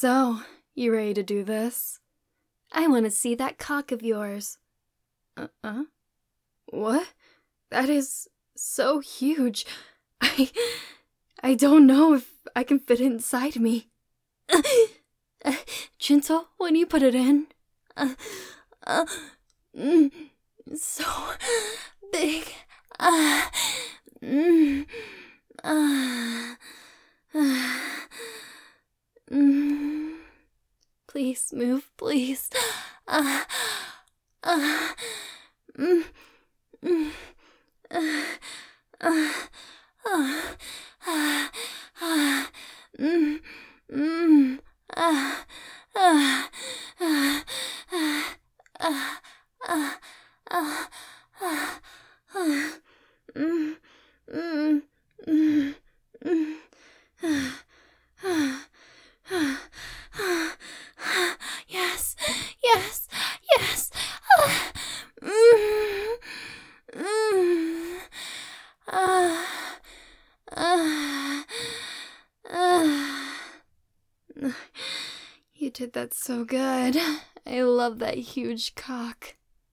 So, you ready to do this? I want to see that cock of yours. What? That is so huge. I don't know if I can fit it inside me. Jinso, when you put it in? So big. Please move, please. Yes, yes, yes. You did that so good. I love that huge cock.